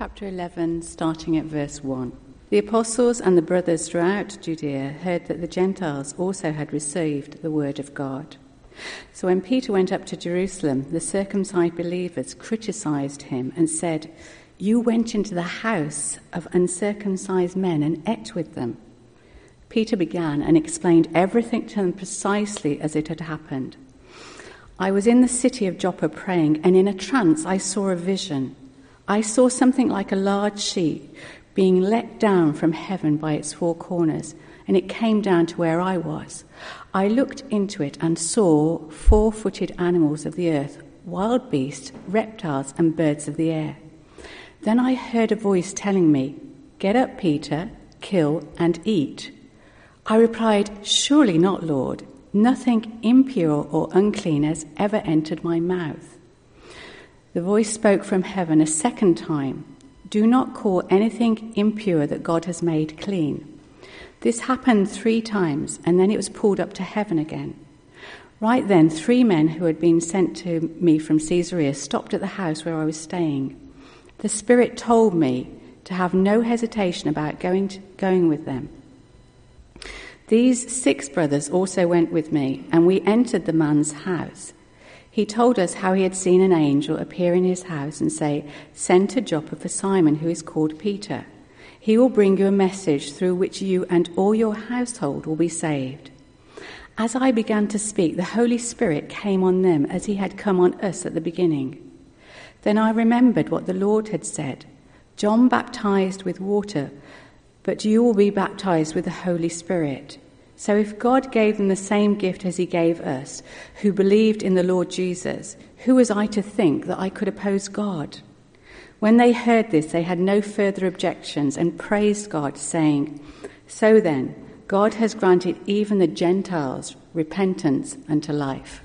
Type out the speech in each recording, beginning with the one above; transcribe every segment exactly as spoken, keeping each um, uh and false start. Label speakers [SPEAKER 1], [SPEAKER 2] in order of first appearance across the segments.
[SPEAKER 1] Chapter eleven, starting at verse one. The apostles and the brothers throughout Judea heard that the Gentiles also had received the word of God. So when Peter went up to Jerusalem, the circumcised believers criticized him and said, "You went into the house of uncircumcised men and ate with them." Peter began and explained everything to them precisely as it had happened. "I was in the city of Joppa praying, and in a trance I saw a vision. I saw something like a large sheet being let down from heaven by its four corners, and it came down to where I was. I looked into it and saw four-footed animals of the earth, wild beasts, reptiles, and birds of the air. Then I heard a voice telling me, 'Get up, Peter, kill and eat.' I replied, 'Surely not, Lord. Nothing impure or unclean has ever entered my mouth.' The voice spoke from heaven a second time, 'Do not call anything impure that God has made clean.' This happened three times, and then it was pulled up to heaven again. Right then, three men who had been sent to me from Caesarea stopped at the house where I was staying. The Spirit told me to have no hesitation about going to, going with them. These six brothers also went with me, and we entered the man's house. He told us how he had seen an angel appear in his house and say, 'Send to Joppa for Simon, who is called Peter. He will bring you a message through which you and all your household will be saved.' As I began to speak, the Holy Spirit came on them as he had come on us at the beginning. Then I remembered what the Lord had said, 'John baptized with water, but you will be baptized with the Holy Spirit.' So if God gave them the same gift as he gave us, who believed in the Lord Jesus, who was I to think that I could oppose God?" When they heard this, they had no further objections and praised God, saying, "So then, God has granted even the Gentiles repentance unto life."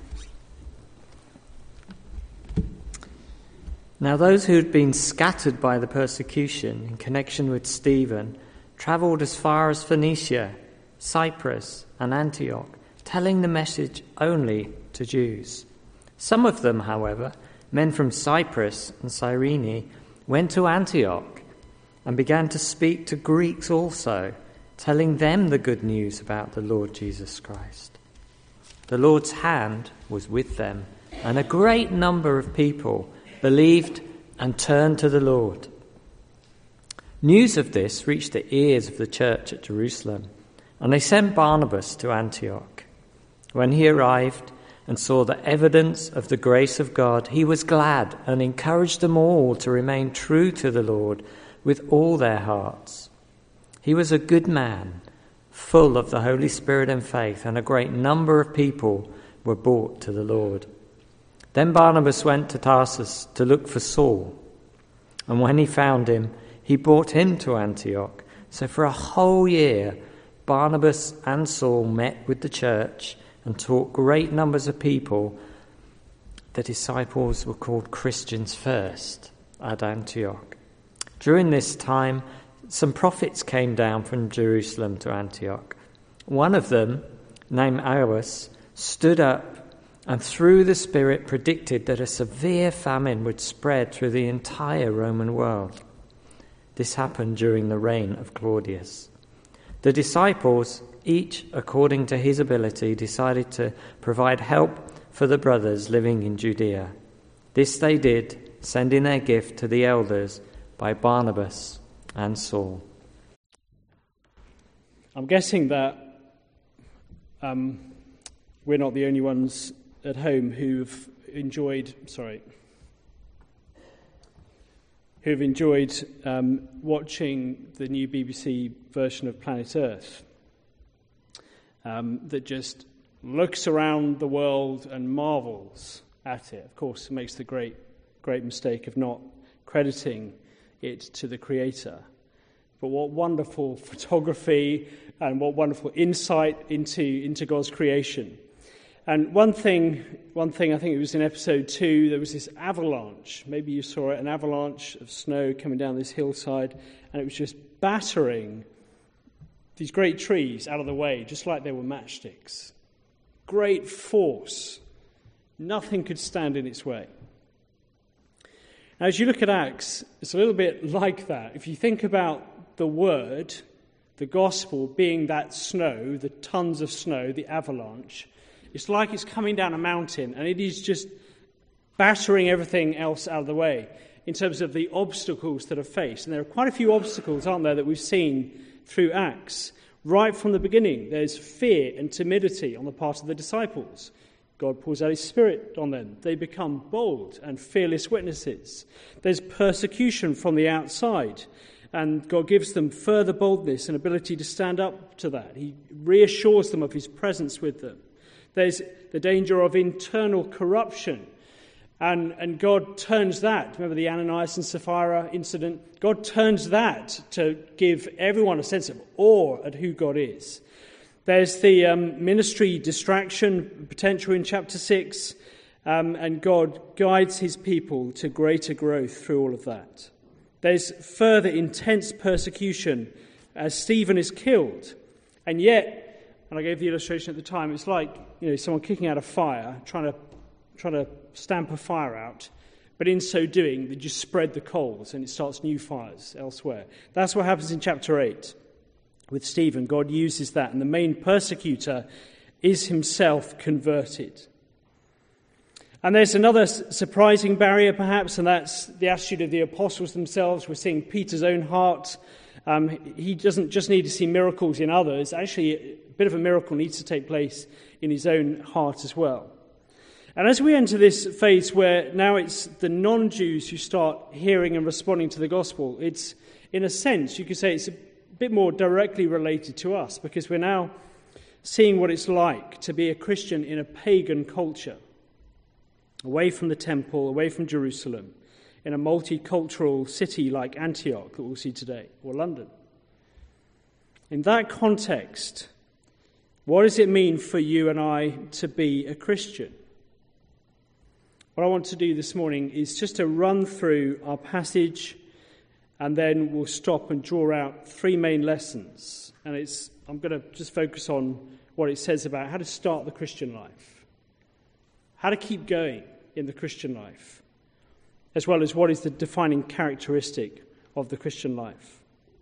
[SPEAKER 2] Now those who had been scattered by the persecution in connection with Stephen travelled as far as Phoenicia, Cyprus and Antioch, telling the message only to Jews. Some of them, however, men from Cyprus and Cyrene, went to Antioch and began to speak to Greeks also, telling them the good news about the Lord Jesus Christ. The Lord's hand was with them, and a great number of people believed and turned to the Lord. News of this reached the ears of the church at Jerusalem, and they sent Barnabas to Antioch. When he arrived and saw the evidence of the grace of God, he was glad and encouraged them all to remain true to the Lord with all their hearts. He was a good man, full of the Holy Spirit and faith, and a great number of people were brought to the Lord. Then Barnabas went to Tarsus to look for Saul, and when he found him, he brought him to Antioch. So for a whole year, Barnabas and Saul met with the church and taught great numbers of people. The disciples were called Christians first at Antioch. During this time, some prophets came down from Jerusalem to Antioch. One of them, named Agabus, stood up and through the Spirit predicted that a severe famine would spread through the entire Roman world. This happened during the reign of Claudius. The disciples, each according to his ability, decided to provide help for the brothers living in Judea. This they did, sending their gift to the elders by Barnabas and Saul.
[SPEAKER 3] I'm guessing that um, we're not the only ones at home who've enjoyed, sorry, who've enjoyed um, watching the new B B C version of Planet Earth um, that just looks around the world and marvels at it. Of course, it makes the great, great mistake of not crediting it to the Creator. But what wonderful photography and what wonderful insight into, into God's creation. And one thing, one thing, I think it was in episode two, there was this avalanche. Maybe you saw it, an avalanche of snow coming down this hillside, and it was just battering these great trees out of the way, just like they were matchsticks. Great force. Nothing could stand in its way. Now, as you look at Acts, it's a little bit like that. If you think about the word, the gospel being that snow, the tons of snow, the avalanche, it's like it's coming down a mountain and it is just battering everything else out of the way in terms of the obstacles that are faced. And there are quite a few obstacles, aren't there, that we've seen through Acts. Right from the beginning, there's fear and timidity on the part of the disciples. God pours out his Spirit on them. They become bold and fearless witnesses. There's persecution from the outside, and God gives them further boldness and ability to stand up to that. He reassures them of his presence with them. There's the danger of internal corruption, and, and God turns that. Remember the Ananias and Sapphira incident? God turns that to give everyone a sense of awe at who God is. There's the um, ministry distraction potential in chapter six, um, and God guides his people to greater growth through all of that. There's further intense persecution as Stephen is killed. And yet, and I gave the illustration at the time, it's like, you know, someone kicking out a fire, trying to trying to stamp a fire out, but in so doing, they just spread the coals and it starts new fires elsewhere. That's what happens in chapter eight. With Stephen, God uses that, and the main persecutor is himself converted. And there's another surprising barrier, perhaps, and that's the attitude of the apostles themselves. We're seeing Peter's own heart. Um, he doesn't just need to see miracles in others. Actually, a bit of a miracle needs to take place in his own heart as well. And as we enter this phase where now it's the non-Jews who start hearing and responding to the gospel, it's, in a sense, you could say it's a bit more directly related to us, because we're now seeing what it's like to be a Christian in a pagan culture, away from the temple, away from Jerusalem, in a multicultural city like Antioch that we'll see today, or London. In that context, what does it mean for you and I to be a Christian? What I want to do this morning is just to run through our passage, and then we'll stop and draw out three main lessons. And it's I'm going to just focus on what it says about how to start the Christian life, how to keep going in the Christian life, as well as what is the defining characteristic of the Christian life.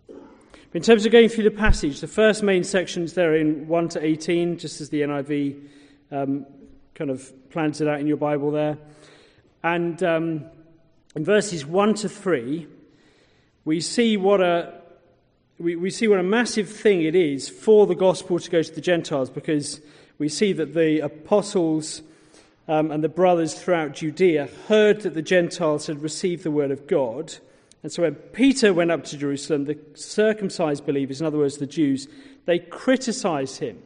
[SPEAKER 3] In terms of going through the passage, the first main sections there are in one to eighteen, just as the N I V um, kind of plans it out in your Bible there. And um, in verses one to three, we see what a we, we see what a massive thing it is for the gospel to go to the Gentiles, because we see that the apostles um, and the brothers throughout Judea heard that the Gentiles had received the word of God. And so when Peter went up to Jerusalem, the circumcised believers, in other words, the Jews, they criticized him.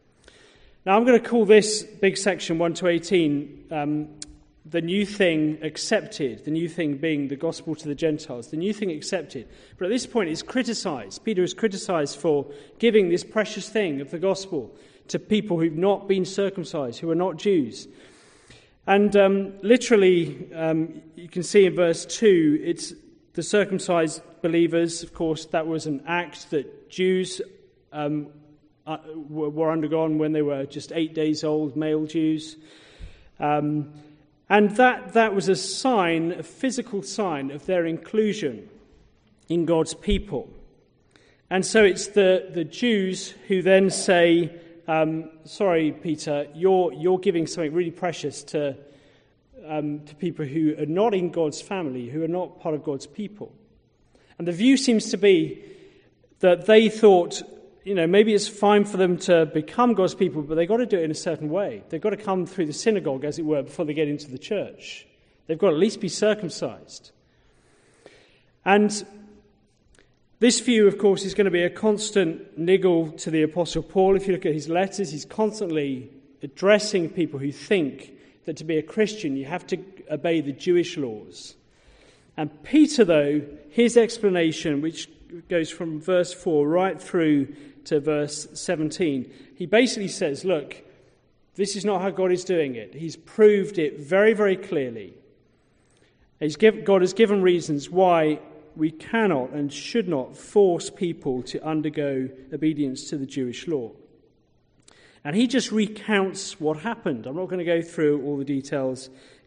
[SPEAKER 3] Now, I'm going to call this big section one to eighteen um, the new thing accepted, the new thing being the gospel to the Gentiles, the new thing accepted. But at this point, it's criticized. Peter is criticized for giving this precious thing of the gospel to people who've not been circumcised, who are not Jews. And um, literally, um, you can see in verse two, it's the circumcised believers. Of course, that was an act that Jews um, uh, were undergone when they were just eight days old, male Jews. Um And that, that was a sign, a physical sign of their inclusion in God's people. And so it's the, the Jews who then say, um, sorry, Peter, you're, you're giving something really precious to, um, to people who are not in God's family, who are not part of God's people. And the view seems to be that they thought, you know, maybe it's fine for them to become God's people, but they've got to do it in a certain way. They've got to come through the synagogue, as it were, before they get into the church. They've got to at least be circumcised. And this view, of course, is going to be a constant niggle to the Apostle Paul. If you look at his letters, he's constantly addressing people who think that to be a Christian, you have to obey the Jewish laws. And Peter, though, his explanation, which goes from verse four right through to verse seventeen, he basically says, look, this is not how God is doing it. He's proved it very, very clearly. He's give, God has given reasons why we cannot and should not force people to undergo obedience to the Jewish law. And he just recounts what happened. I'm not going to go through all the details.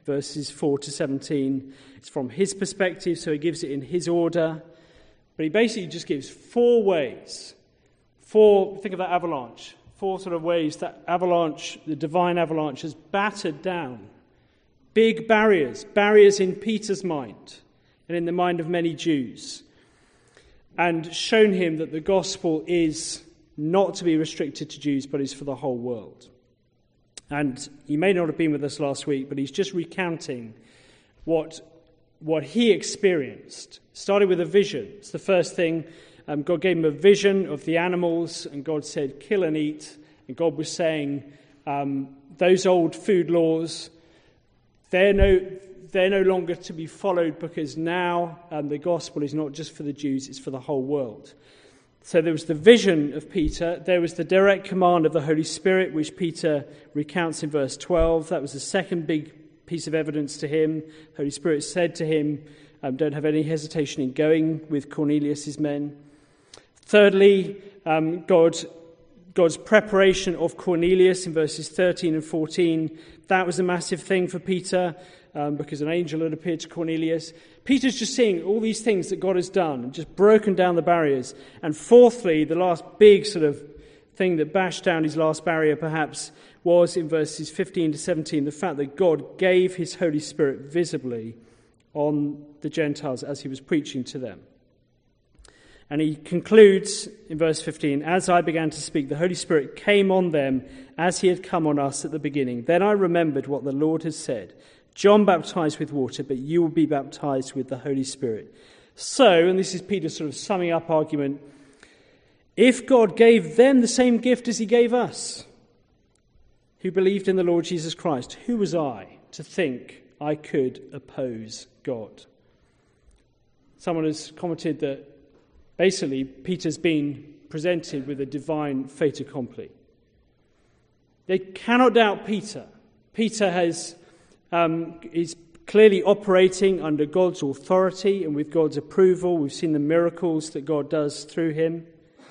[SPEAKER 3] verses four to seventeen. It's from his perspective, so he gives it in his order. But he basically just gives four ways. Four, think of that avalanche. Four sort of ways that avalanche, the divine avalanche, has battered down. Big barriers, barriers in Peter's mind and in the mind of many Jews. And shown him that the gospel is not to be restricted to Jews, but is for the whole world. And you may not have been with us last week, but he's just recounting what, what he experienced. Started with a vision. It's the first thing. Um, God gave him a vision of the animals, and God said, kill and eat. And God was saying, um, those old food laws, they're no, they're no longer to be followed, because now um, the gospel is not just for the Jews, it's for the whole world. So there was the vision of Peter. There was the direct command of the Holy Spirit, which Peter recounts in verse twelve. That was the second big piece of evidence to him. The Holy Spirit said to him, um, don't have any hesitation in going with Cornelius' men. Thirdly, um, God, God's preparation of Cornelius in verses thirteen and fourteen. That was a massive thing for Peter, um, because an angel had appeared to Cornelius. Peter's just seeing all these things that God has done, and just broken down the barriers. And fourthly, the last big sort of thing that bashed down his last barrier perhaps was in verses fifteen to seventeen, the fact that God gave his Holy Spirit visibly on the Gentiles as he was preaching to them. And he concludes in verse fifteen, as I began to speak, the Holy Spirit came on them as he had come on us at the beginning. Then I remembered what the Lord had said. John baptized with water, but you will be baptized with the Holy Spirit. So, and this is Peter's sort of summing up argument, if God gave them the same gift as he gave us, who believed in the Lord Jesus Christ, who was I to think I could oppose God? Someone has commented that basically Peter's been presented with a divine fait accompli. They cannot doubt Peter. Peter has um, is clearly operating under God's authority and with God's approval. We've seen the miracles that God does through him.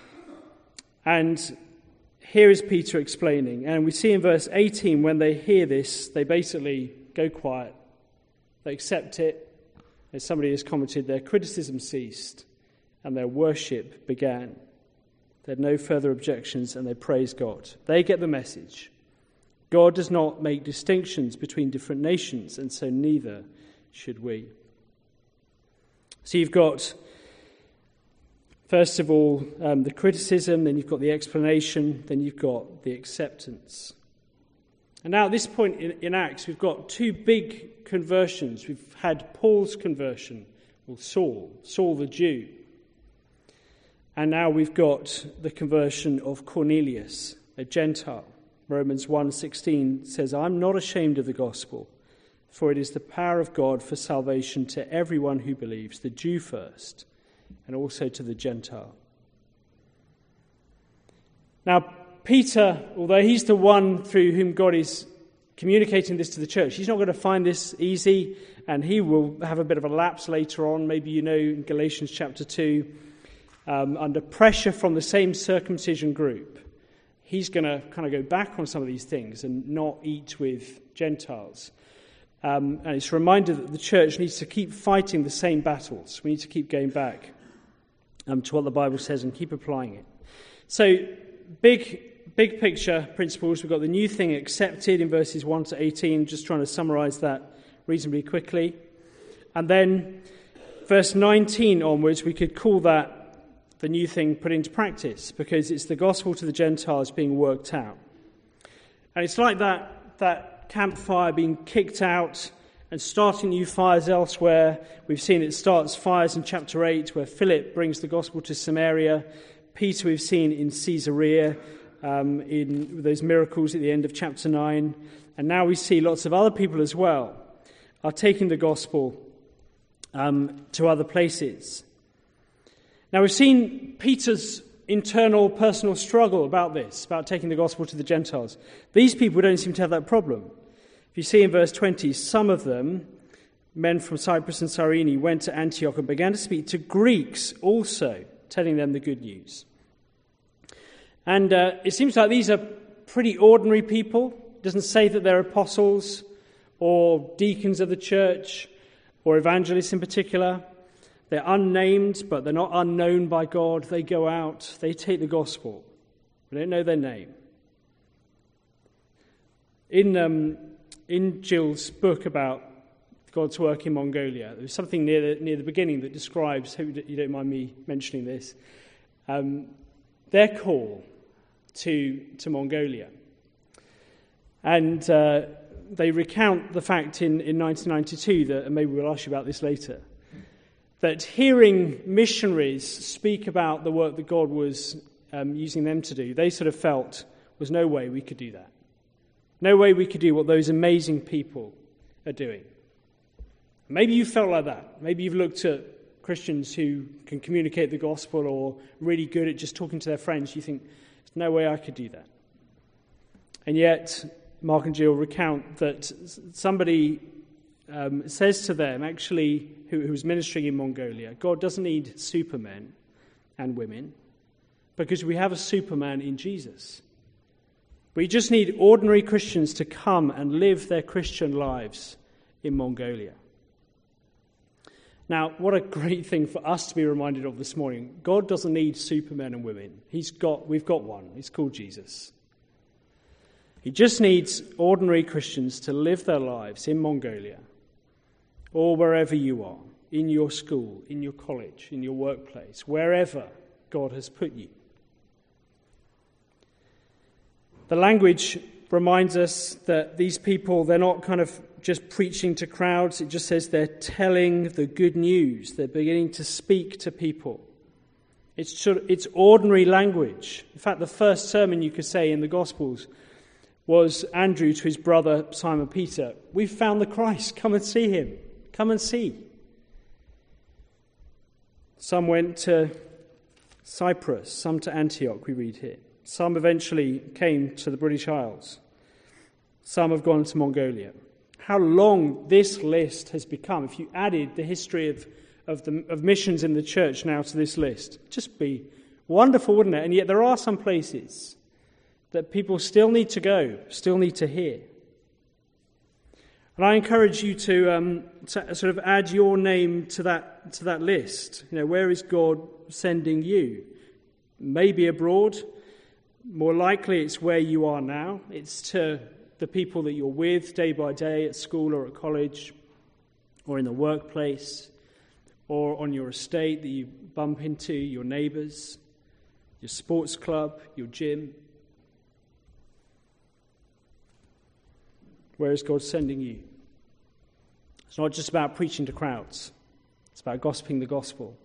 [SPEAKER 3] And here is Peter explaining. And we see in verse eighteen, when they hear this, they basically go quiet. They accept it. As somebody has commented, their criticism ceased and their worship began. They had no further objections and they praised God. They get the message. God does not make distinctions between different nations, and so neither should we. So you've got, first of all, um, the criticism, then you've got the explanation, then you've got the acceptance. And now at this point in, in Acts, we've got two big conversions. We've had Paul's conversion, well, Saul, Saul the Jew. And now we've got the conversion of Cornelius, a Gentile. Romans one sixteen says, I'm not ashamed of the gospel, for it is the power of God for salvation to everyone who believes, the Jew first, and also to the Gentile. Now, Peter, although he's the one through whom God is communicating this to the church, he's not going to find this easy, and he will have a bit of a lapse later on. Maybe you know in Galatians chapter two, um, under pressure from the same circumcision group, he's going to kind of go back on some of these things and not eat with Gentiles. Um, and it's a reminder that the church needs to keep fighting the same battles. We need to keep going back um, to what the Bible says and keep applying it. So, big, big picture principles. We've got the new thing accepted in verses one to eighteen, just trying to summarize that reasonably quickly. And then verse nineteen onwards, we could call that the new thing put into practice, because it's the gospel to the Gentiles being worked out. And it's like that, that campfire being kicked out and starting new fires elsewhere. We've seen it starts fires in chapter eight, where Philip brings the gospel to Samaria. Peter we've seen in Caesarea, um, in those miracles at the end of chapter nine. And now we see lots of other people as well are taking the gospel um, to other places. Now, we've seen Peter's internal personal struggle about this, about taking the gospel to the Gentiles. These people don't seem to have that problem. If you see in verse twenty, some of them, men from Cyprus and Cyrene, went to Antioch and began to speak to Greeks also, telling them the good news. And uh, it seems like these are pretty ordinary people. It doesn't say that they're apostles or deacons of the church, or evangelists in particular. They're unnamed, but they're not unknown by God. They go out, they take the gospel. We don't know their name. In um, in Jill's book about God's work in Mongolia, there's something near the, near the beginning that describes, hope you don't mind me mentioning this, um, their call to, to Mongolia. And uh, they recount the fact in, in nineteen ninety-two, that, and maybe we'll ask you about this later, that hearing missionaries speak about the work that God was um, using them to do, they sort of felt was no way we could do that. No way we could do what those amazing people are doing. Maybe you felt like that. Maybe you've looked at Christians who can communicate the gospel or really good at just talking to their friends. You think, there's no way I could do that. And yet, Mark and Jill recount that somebody um, says to them, actually, who, who was ministering in Mongolia, God doesn't need supermen and women because we have a Superman in Jesus. We just need ordinary Christians to come and live their Christian lives in Mongolia. Now, what a great thing for us to be reminded of this morning. God doesn't need supermen and women. He's got, we've got one. He's called Jesus. He just needs ordinary Christians to live their lives in Mongolia or wherever you are, in your school, in your college, in your workplace, wherever God has put you. The language reminds us that these people, they're not kind of just preaching to crowds. It just says they're telling the good news. They're beginning to speak to people. It's sort of, it's ordinary language. In fact, the first sermon you could say in the Gospels was Andrew to his brother Simon Peter. We've found the Christ. Come and see him. Come and see. Some went to Cyprus, some to Antioch, we read here. Some eventually came to the British Isles. Some have gone to Mongolia. How long this list has become, if you added the history of, of, the, of missions in the church now to this list, it'd just be wonderful, wouldn't it? And yet there are some places that people still need to go, still need to hear. And I encourage you to, um, to sort of add your name to that to that list. You know, where is God sending you? Maybe abroad. More likely it's where you are now. It's to the people that you're with day by day at school or at college or in the workplace or on your estate that you bump into, your neighbours, your sports club, your gym. Where is God sending you? It's not just about preaching to crowds. It's about gossiping the gospel.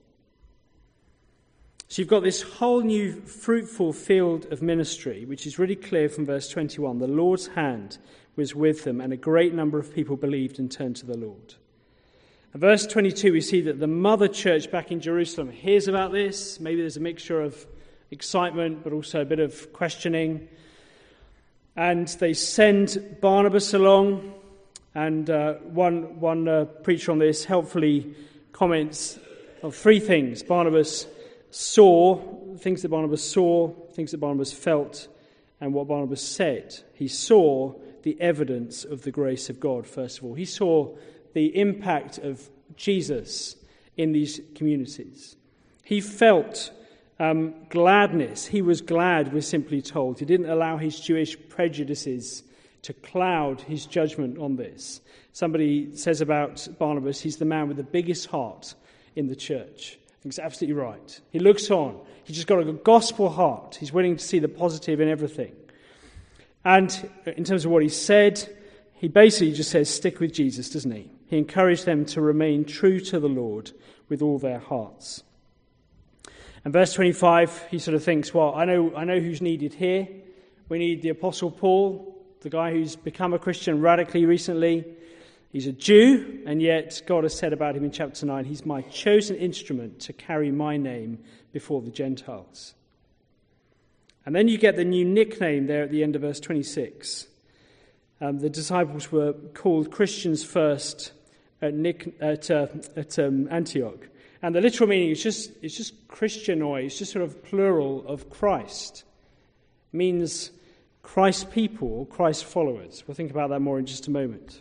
[SPEAKER 3] So you've got this whole new fruitful field of ministry, which is really clear from verse twenty-one. The Lord's hand was with them, and a great number of people believed and turned to the Lord. In verse twenty-two, we see that the mother church back in Jerusalem hears about this. Maybe there's a mixture of excitement, but also a bit of questioning. And they send Barnabas along, and uh, one, one uh, preacher on this helpfully comments on three things. Barnabas saw, things that Barnabas saw, things that Barnabas felt, and what Barnabas said. He saw the evidence of the grace of God, first of all. He saw the impact of Jesus in these communities. He felt um, gladness. He was glad, we're simply told. He didn't allow his Jewish prejudices to cloud his judgment on this. Somebody says about Barnabas, he's the man with the biggest heart in the church. He's absolutely right. He looks on. He's just got a gospel heart. He's willing to see the positive in everything. And in terms of what he said, he basically just says, stick with Jesus, doesn't he? He encouraged them to remain true to the Lord with all their hearts. And verse twenty-five, he sort of thinks, well, I know, I know who's needed here. We need the Apostle Paul, the guy who's become a Christian radically recently. He's a Jew, and yet God has said about him in chapter nine, he's my chosen instrument to carry my name before the Gentiles. And then you get the new nickname there at the end of verse twenty-six. Um, the disciples were called Christians first at, Nick, at, uh, at um, Antioch. And the literal meaning is just, it's just Christianoi, it's just sort of plural of Christ. It means Christ's people, Christ's followers. We'll think about that more in just a moment.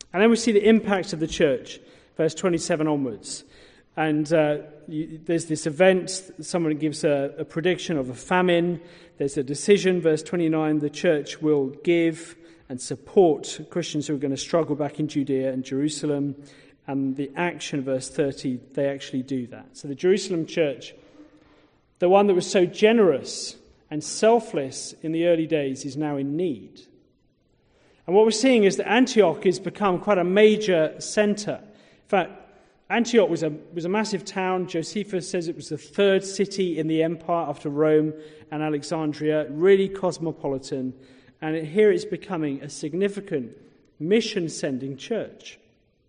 [SPEAKER 3] And then we see the impact of the church, verse twenty-seven onwards. And uh, you, there's this event, someone gives a, a prediction of a famine. There's a decision, verse twenty-nine, the church will give and support Christians who are going to struggle back in Judea and Jerusalem. And the action, verse thirty, they actually do that. So the Jerusalem church, the one that was so generous and selfless in the early days, is now in need. And what we're seeing is that Antioch has become quite a major centre. In fact, Antioch was a was a massive town. Josephus says it was the third city in the empire after Rome and Alexandria, really cosmopolitan. And it, here it's becoming a significant mission-sending church.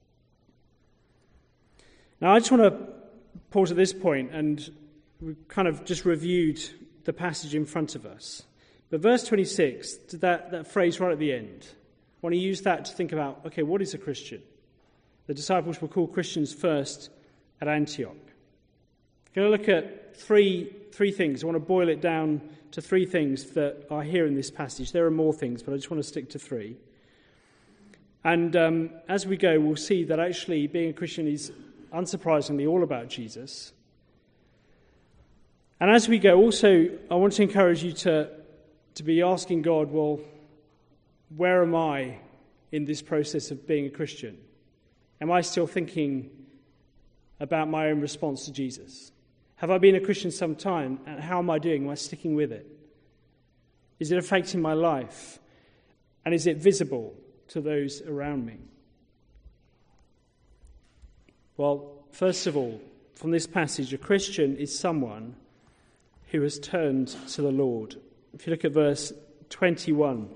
[SPEAKER 3] Now, I just want to pause at this point, and we've kind of just reviewed the passage in front of us. But verse twenty-six, that, that phrase right at the end, I want to use that to think about, okay, what is a Christian? The disciples were called Christians first at Antioch. I'm going to look at three, three things. I want to boil it down to three things that are here in this passage. There are more things, but I just want to stick to three. And um, as we go, we'll see that actually being a Christian is unsurprisingly all about Jesus. And as we go, also, I want to encourage you to, to be asking God, well, where am I in this process of being a Christian? Am I still thinking about my own response to Jesus? Have I been a Christian some time, and how am I doing? Am I sticking with it? Is it affecting my life? And is it visible to those around me? Well, first of all, from this passage, a Christian is someone who has turned to the Lord. If you look at verse twenty-one,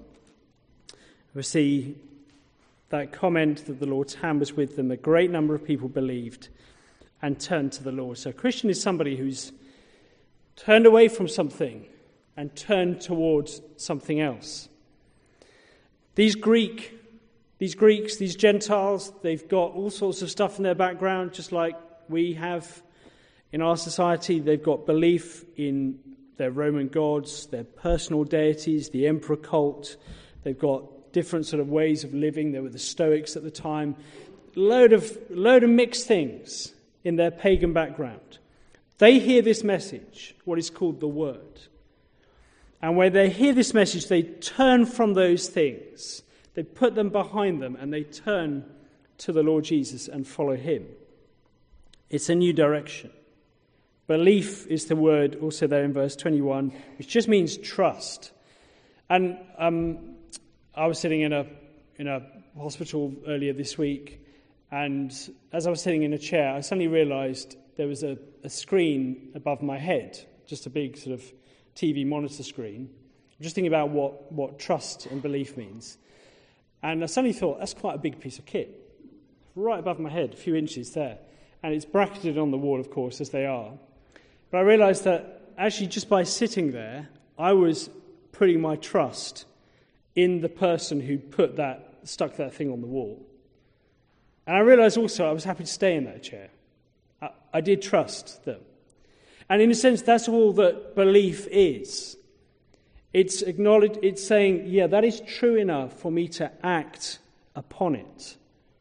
[SPEAKER 3] we see that comment that the Lord's hand was with them. A great number of people believed and turned to the Lord. So a Christian is somebody who's turned away from something and turned towards something else. These Greek, these Greeks, these Gentiles, they've got all sorts of stuff in their background, just like we have in our society. They've got belief in their Roman gods, their personal deities, the emperor cult. They've got different sort of ways of living. There were the Stoics at the time. Load of, load of mixed things in their pagan background. They hear this message, what is called the Word. And when they hear this message, they turn from those things. They put them behind them and they turn to the Lord Jesus and follow him. It's a new direction. Belief is the word also there in verse twenty-one, which just means trust. And um, I was sitting in a in a hospital earlier this week, and as I was sitting in a chair, I suddenly realised there was a, a screen above my head, just a big sort of T V monitor screen. I'm just thinking about what, what trust and belief means. And I suddenly thought, that's quite a big piece of kit. Right above my head, a few inches there. And it's bracketed on the wall, of course, as they are. But I realised that actually just by sitting there, I was putting my trust in the person who put that, stuck that thing on the wall. And I realised also I was happy to stay in that chair. I, I did trust them. And in a sense, that's all that belief is. It's acknowledged, it's saying, yeah, that is true enough for me to act upon it.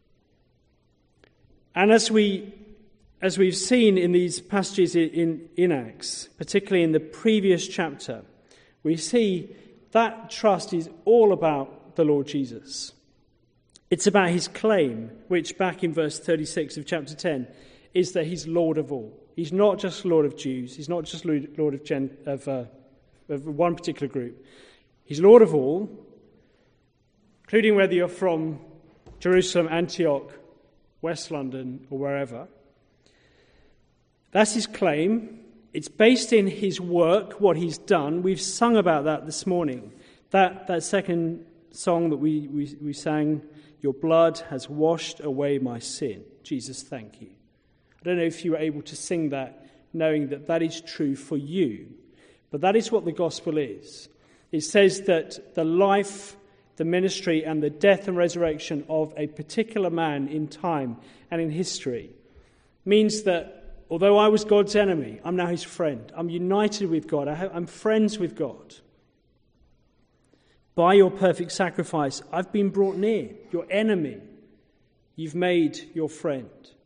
[SPEAKER 3] And as we, as we've seen in these passages in, in Acts, particularly in the previous chapter, we see that trust is all about the Lord Jesus. It's about his claim, which back in verse thirty-six of chapter ten, is that he's Lord of all. He's not just Lord of Jews. He's not just Lord of, Gen, of, uh, of one particular group. He's Lord of all, including whether you're from Jerusalem, Antioch, West London, or wherever. That's his claim. It's based in his work, what he's done. We've sung about that this morning. That that second song that we, we, we sang, your blood has washed away my sin. Jesus, thank you. I don't know if you were able to sing that knowing that that is true for you. But that is what the gospel is. It says that the life, the ministry, and the death and resurrection of a particular man in time and in history means that although I was God's enemy, I'm now his friend. I'm united with God. I have, I'm friends with God. By your perfect sacrifice, I've been brought near, your enemy. You've made your friend.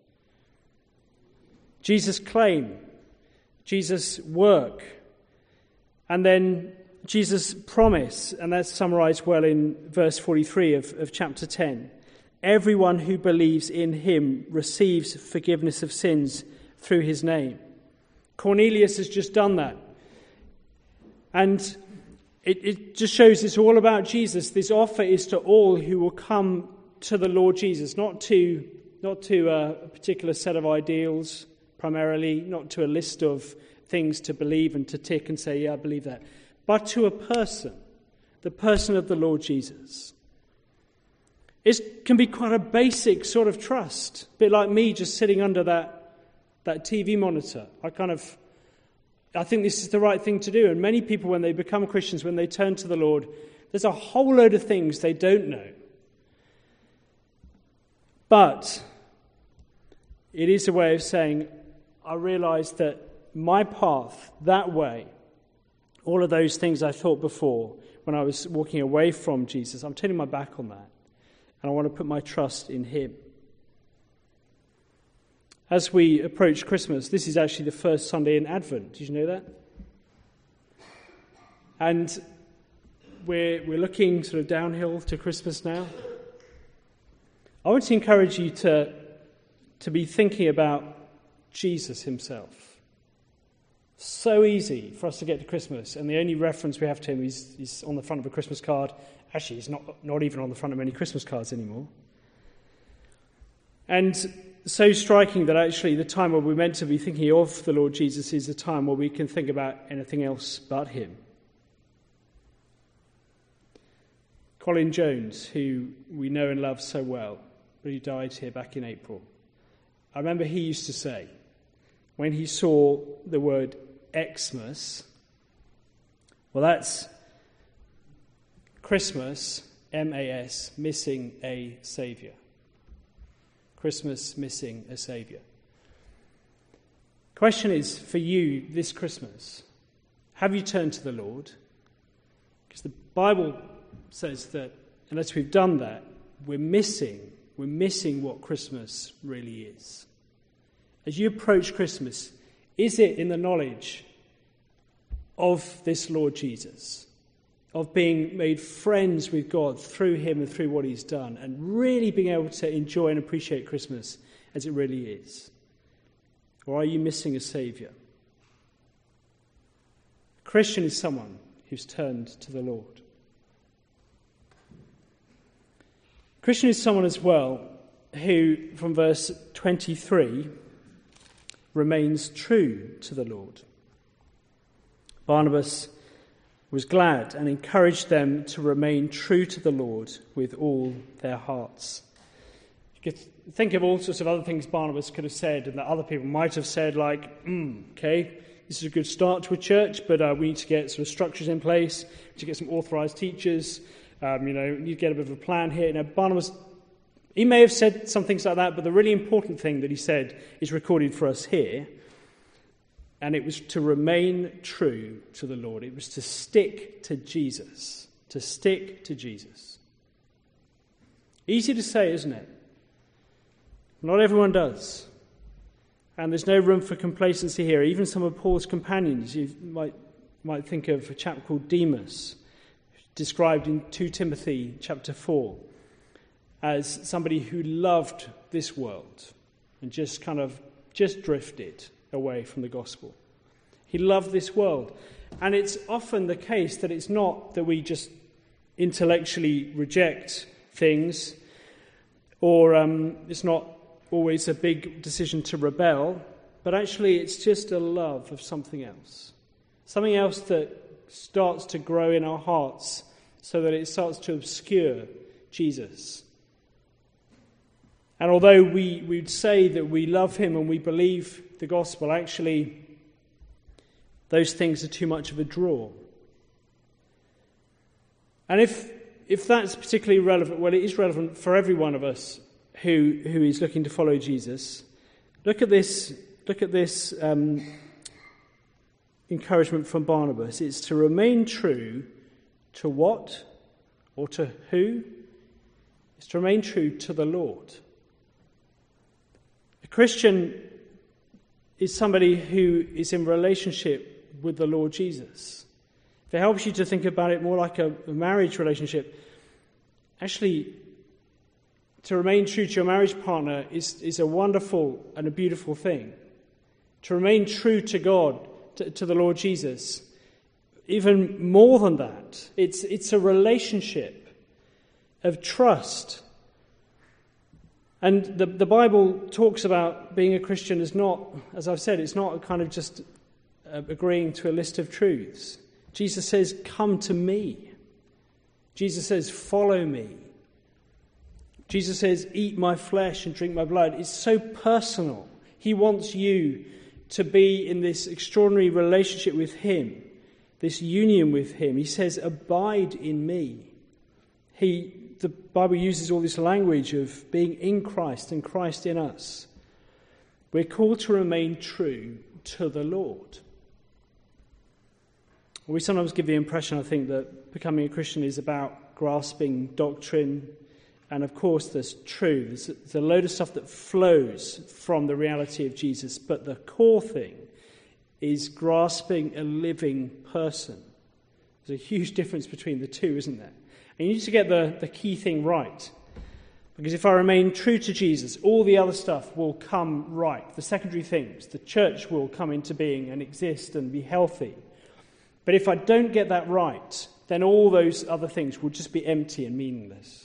[SPEAKER 3] Jesus' claim, Jesus' work, and then Jesus' promise, and that's summarized well in verse forty-three of, of chapter ten. Everyone who believes in him receives forgiveness of sins through his name. Cornelius has just done that. And it, it just shows it's all about Jesus. This offer is to all who will come to the Lord Jesus, not to, not to a particular set of ideals primarily, not to a list of things to believe and to tick and say, yeah, I believe that, but to a person, the person of the Lord Jesus. It can be quite a basic sort of trust, a bit like me just sitting under that, that T V monitor. I kind of, I think this is the right thing to do. And many people, when they become Christians, when they turn to the Lord, there's a whole load of things they don't know. But it is a way of saying, I realise that my path, that way, all of those things I thought before when I was walking away from Jesus, I'm turning my back on that. And I want to put my trust in him. As we approach Christmas, this is actually the first Sunday in Advent. Did you know that? And we're, we're looking sort of downhill to Christmas now. I want to encourage you to, to be thinking about Jesus himself. So easy for us to get to Christmas, and the only reference we have to him is, is on the front of a Christmas card. Actually, he's not, not even on the front of many Christmas cards anymore. And so striking that actually the time where we're meant to be thinking of the Lord Jesus is the time where we can think about anything else but him. Colin Jones, who we know and love so well, who died here back in April, I remember he used to say, when he saw the word Xmas, well, that's Christmas, M A S, missing a saviour. Christmas missing a saviour. Question is, for you this Christmas, have you turned to the Lord? Because the Bible says that unless we've done that, we're missing, we're missing what Christmas really is. As you approach Christmas, is it in the knowledge of this Lord Jesus, of being made friends with God through him and through what he's done, and really being able to enjoy and appreciate Christmas as it really is? Or are you missing a saviour? A Christian is someone who's turned to the Lord. A Christian is someone as well who, from verse twenty-three, remains true to the Lord. Barnabas was glad and encouraged them to remain true to the Lord with all their hearts. You could think of all sorts of other things Barnabas could have said and that other people might have said, like, mm, okay, this is a good start to a church, but uh, we need to get sort of structures in place, to get some authorised teachers, um, you know, we need to get a bit of a plan here. You know, Barnabas, he may have said some things like that, but the really important thing that he said is recorded for us here. And it was to remain true to the Lord. It was to stick to Jesus. To stick to Jesus. Easy to say, isn't it? Not everyone does. And there's no room for complacency here. Even some of Paul's companions, you might, might think of a chap called Demas, described in Second Timothy chapter four, as somebody who loved this world and just kind of just drifted away from the gospel. He loved this world. And it's often the case that it's not that we just intellectually reject things, or um, it's not always a big decision to rebel, but actually it's just a love of something else. Something else that starts to grow in our hearts so that it starts to obscure Jesus. And although we would say that we love him and we believe the gospel, actually those things are too much of a draw. And if if that's particularly relevant, well, it is relevant for every one of us who who is looking to follow Jesus. Look at this. Look at this um, encouragement from Barnabas. It's to remain true to what or to who? It's to remain true to the Lord. A Christian is somebody who is in relationship with the Lord Jesus. If it helps you to think about it more like a, a marriage relationship, actually, to remain true to your marriage partner is, is a wonderful and a beautiful thing. To remain true to God, to, to the Lord Jesus, even more than that, it's, it's a relationship of trust. And the, the Bible talks about being a Christian as not, as I've said, it's not a kind of just uh, agreeing to a list of truths. Jesus says, come to me. Jesus says, follow me. Jesus says, eat my flesh and drink my blood. It's so personal. He wants you to be in this extraordinary relationship with him, this union with him. He says, abide in me. He, the Bible uses all this language of being in Christ and Christ in us. We're called to remain true to the Lord. We sometimes give the impression, I think, that becoming a Christian is about grasping doctrine. And of course, there's truth. There's, there's a load of stuff that flows from the reality of Jesus. But the core thing is grasping a living person. There's a huge difference between the two, isn't there? And you need to get the, the key thing right. Because if I remain true to Jesus, all the other stuff will come right. The secondary things, the church will come into being and exist and be healthy. But if I don't get that right, then all those other things will just be empty and meaningless.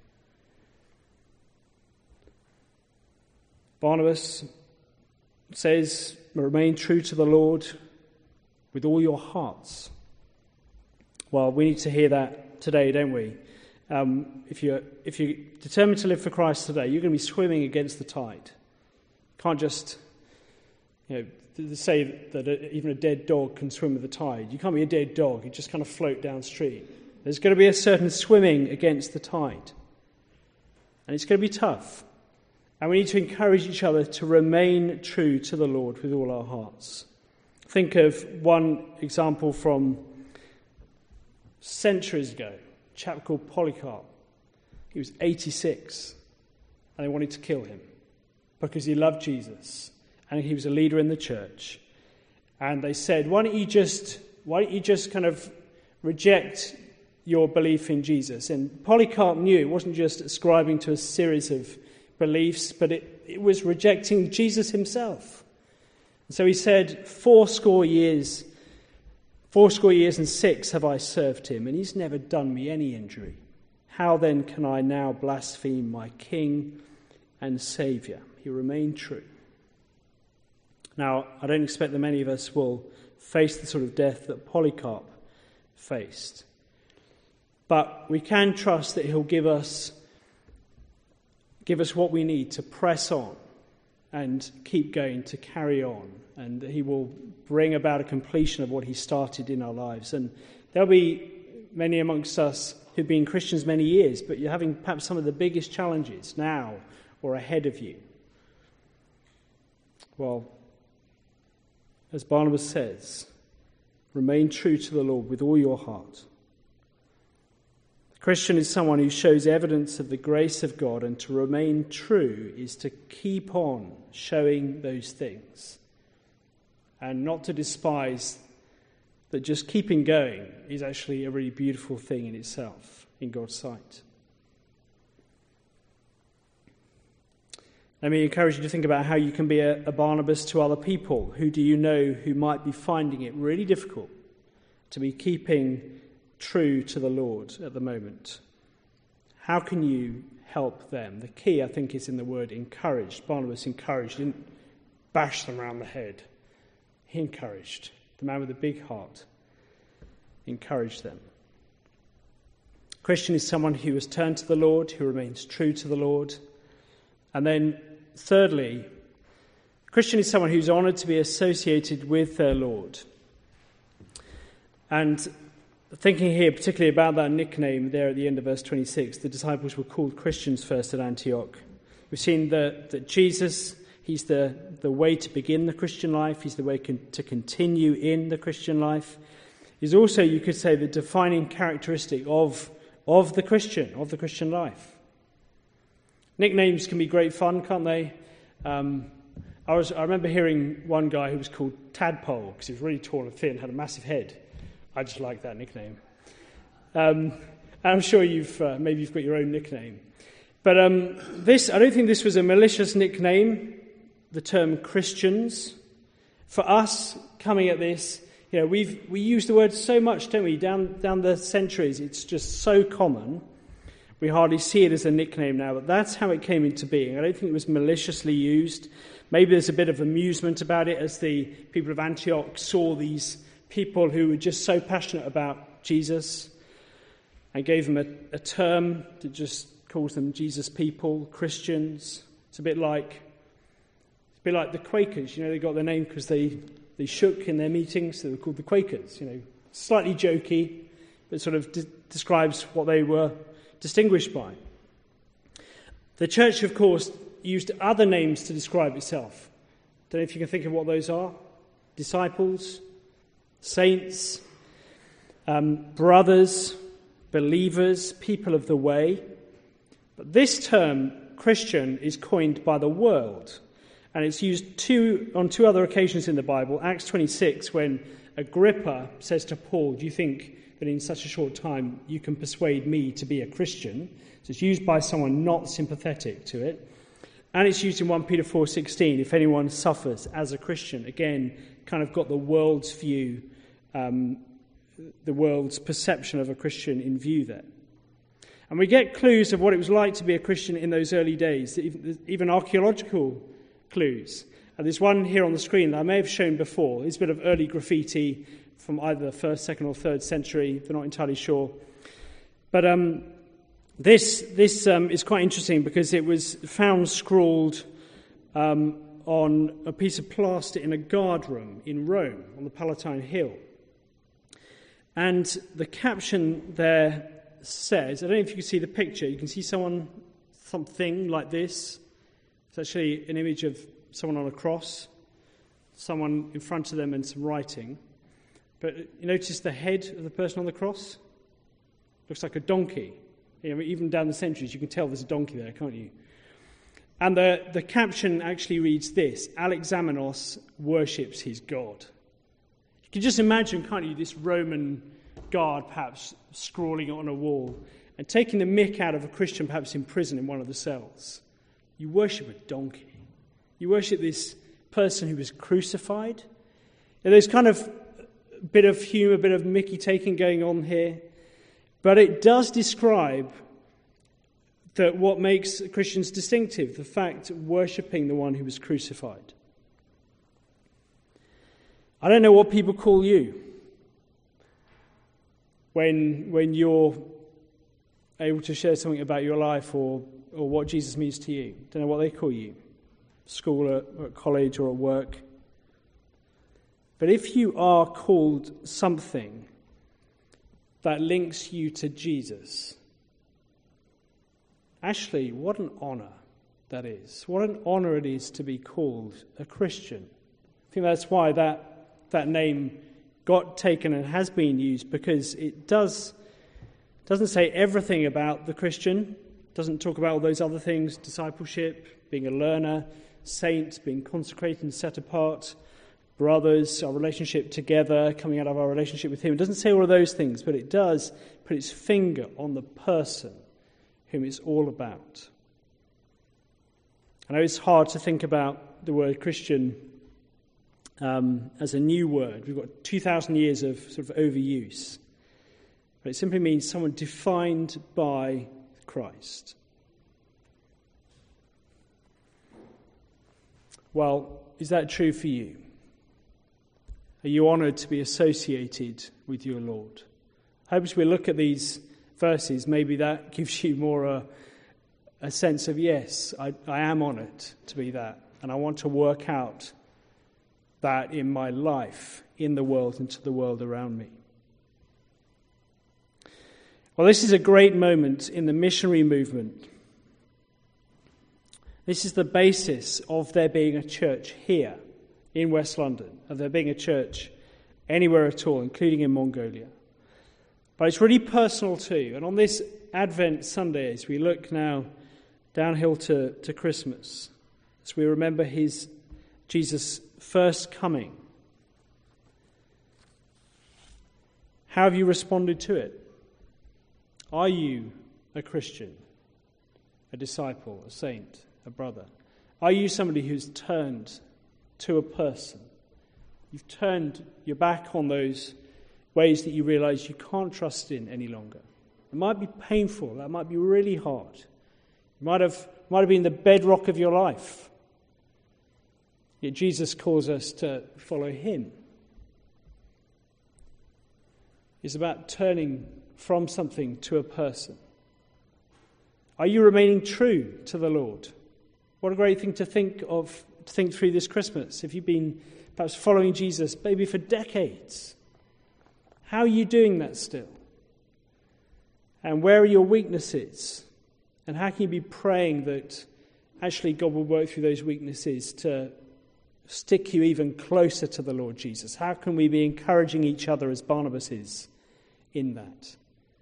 [SPEAKER 3] Barnabas says, remain true to the Lord with all your hearts. Well, we need to hear that today, don't we? Um, if you're, if you're determined to live for Christ today, you're going to be swimming against the tide. You can't just, you know, say that even a dead dog can swim with the tide. You can't be a dead dog. You just kind of float downstream. There's going to be a certain swimming against the tide. And it's going to be tough. And we need to encourage each other to remain true to the Lord with all our hearts. Think of one example from centuries ago, a chap called Polycarp. He was eighty-six, and they wanted to kill him because he loved Jesus, and he was a leader in the church. And they said, why don't you just, why don't you just kind of reject your belief in Jesus? And Polycarp knew it wasn't just ascribing to a series of beliefs, but it, it was rejecting Jesus himself. And so he said, fourscore years, fourscore years and six have I served him, and he's never done me any injury. How then can I now blaspheme my King and Saviour? He remained true. Now, I don't expect that many of us will face the sort of death that Polycarp faced. But we can trust that he'll give us Give us what we need to press on and keep going, to carry on. And he will bring about a completion of what he started in our lives. And there'll be many amongst us who've been Christians many years, but you're having perhaps some of the biggest challenges now or ahead of you. Well, as Barnabas says, remain true to the Lord with all your heart. Christian is someone who shows evidence of the grace of God, and to remain true is to keep on showing those things and not to despise that just keeping going is actually a really beautiful thing in itself in God's sight. Let me encourage you to think about how you can be a, a Barnabas to other people. Who do you know who might be finding it really difficult to be keeping true to the Lord at the moment? How can you help them? The key, I think, is in the word encouraged. Barnabas encouraged, he didn't bash them around the head. He encouraged. The man with the big heart encouraged them. Christian is someone who has turned to the Lord, who remains true to the Lord. And then, thirdly, Christian is someone who's honoured to be associated with their Lord. And thinking here particularly about that nickname there at the end of verse twenty-six, the disciples were called Christians first at Antioch. We've seen that, that Jesus, he's the, the way to begin the Christian life. He's the way con- to continue in the Christian life. He's also, you could say, the defining characteristic of, of the Christian, of the Christian life. Nicknames can be great fun, can't they? Um, I was I remember hearing one guy who was called Tadpole because he was really tall and thin, had a massive head. I just like that nickname. Um, and I'm sure you've uh, maybe you've got your own nickname. But um, this, I don't think this was a malicious nickname, the term Christians. For us, coming at this, you know, we've we use the word so much, don't we? Down down the centuries, it's just so common. We hardly see it as a nickname now, but that's how it came into being. I don't think it was maliciously used. Maybe there's a bit of amusement about it as the people of Antioch saw these people who were just so passionate about Jesus and gave them a, a term that just calls them Jesus people, Christians. It's a bit like it's a bit like the Quakers. You know, they got their name because they, they shook in their meetings, so they were called the Quakers. You know, slightly jokey, but sort of de- describes what they were distinguished by. The church, of course, used other names to describe itself. Don't know if you can think of what those are. Disciples, saints, um, brothers, believers, people of the way. But this term, Christian, is coined by the world. And it's used two, on two other occasions in the Bible. Acts twenty-six, when Agrippa says to Paul, do you think that in such a short time you can persuade me to be a Christian? So it's used by someone not sympathetic to it. And it's used in First Peter four sixteen, if anyone suffers as a Christian. Again, kind of got the world's view, um, the world's perception of a Christian in view there. And we get clues of what it was like to be a Christian in those early days, even archaeological clues. And there's one here on the screen that I may have shown before. It's a bit of early graffiti from either the first, second, or third century. They're not entirely sure. But um, this this um, is quite interesting because it was found scrawled um, on a piece of plaster in a guard room in Rome on the Palatine Hill. And the caption there says, I don't know if you can see the picture, you can see someone, something like this. It's actually an image of someone on a cross, someone in front of them and some writing. But you notice the head of the person on the cross? Looks like a donkey. You know, even down the centuries, you can tell there's a donkey there, can't you? And the, the caption actually reads this: Alexamenos worships his God. You can just imagine, can't you, this Roman guard perhaps scrawling it on a wall and taking the mick out of a Christian perhaps in prison in one of the cells. You worship a donkey. You worship this person who was crucified. And there's kind of a bit of humour, a bit of mickey taking going on here. But it does describe that what makes Christians distinctive, the fact of worshipping the one who was crucified. I don't know what people call you when when you're able to share something about your life or, or what Jesus means to you. Don't know what they call you, school or, or at college or at work. But if you are called something that links you to Jesus, actually, what an honour that is. What an honour it is to be called a Christian. I think that's why that that name got taken and has been used, because it does doesn't say everything about the Christian. It doesn't talk about all those other things: discipleship, being a learner, saint, being consecrated and set apart, brothers, our relationship together, coming out of our relationship with him. It doesn't say all of those things, but it does put its finger on the person whom it's all about. I know it's hard to think about the word Christian um, as a new word. We've got two thousand years of sort of overuse. But it simply means someone defined by Christ. Well, is that true for you? Are you honoured to be associated with your Lord? I hope as we look at these verses, maybe that gives you more a, a sense of, yes, I, I am honoured to be that, and I want to work out that in my life, in the world, and to the world around me. Well, this is a great moment in the missionary movement. This is the basis of there being a church here in West London, of there being a church anywhere at all, including in Mongolia. But it's really personal too. And on this Advent Sunday, as we look now downhill to, to Christmas, as we remember his Jesus' first coming. How have you responded to it? Are you a Christian, a disciple, a saint, a brother? Are you somebody who's turned to a person? You've turned your back on those ways that you realize you can't trust in any longer. It might be painful. That might be really hard. It might have, might have been the bedrock of your life. Yet Jesus calls us to follow him. It's about turning from something to a person. Are you remaining true to the Lord? What a great thing to think of, to think through this Christmas. If you've been perhaps following Jesus maybe for decades, how are you doing that still? And where are your weaknesses? And how can you be praying that actually God will work through those weaknesses to stick you even closer to the Lord Jesus? How can we be encouraging each other as Barnabas is in that?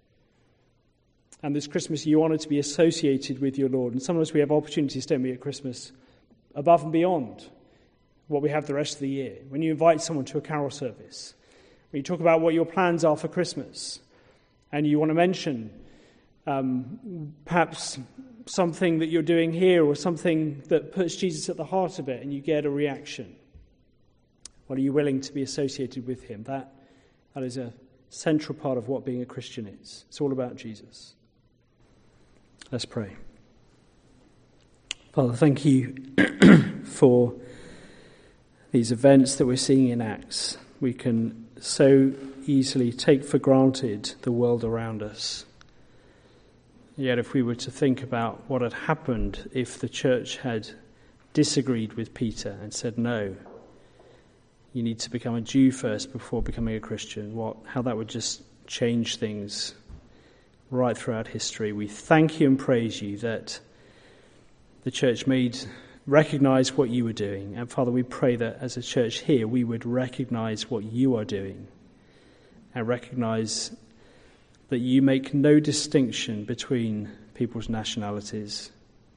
[SPEAKER 3] And this Christmas, you want it to be associated with your Lord. And sometimes we have opportunities, don't we, at Christmas, above and beyond what we have the rest of the year. When you invite someone to a carol service, when you talk about what your plans are for Christmas, and you want to mention um, perhaps something that you're doing here or something that puts Jesus at the heart of it, and you get a reaction. Well, are you willing to be associated with him? That, that is a central part of what being a Christian is. It's all about Jesus. Let's pray. Father, thank you for these events that we're seeing in Acts. We can so easily take for granted the world around us. Yet if we were to think about what had happened if the church had disagreed with Peter and said, no, you need to become a Jew first before becoming a Christian, what, how that would just change things right throughout history. We thank you and praise you that the church made recognize what you were doing. And Father, we pray that as a church here, we would recognize what you are doing and recognize that you make no distinction between people's nationalities.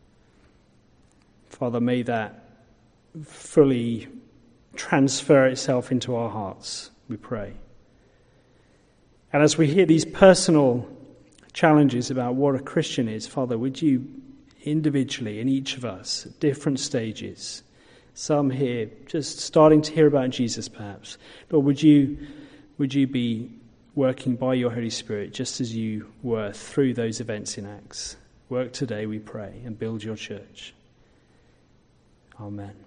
[SPEAKER 3] Father, may that fully transfer itself into our hearts, we pray. And as we hear these personal challenges about what a Christian is, Father, would you individually, in each of us, at different stages, some here just starting to hear about Jesus perhaps, Lord, would you, would you be working by your Holy Spirit just as you were through those events in Acts? Work today, we pray, and build your church. Amen.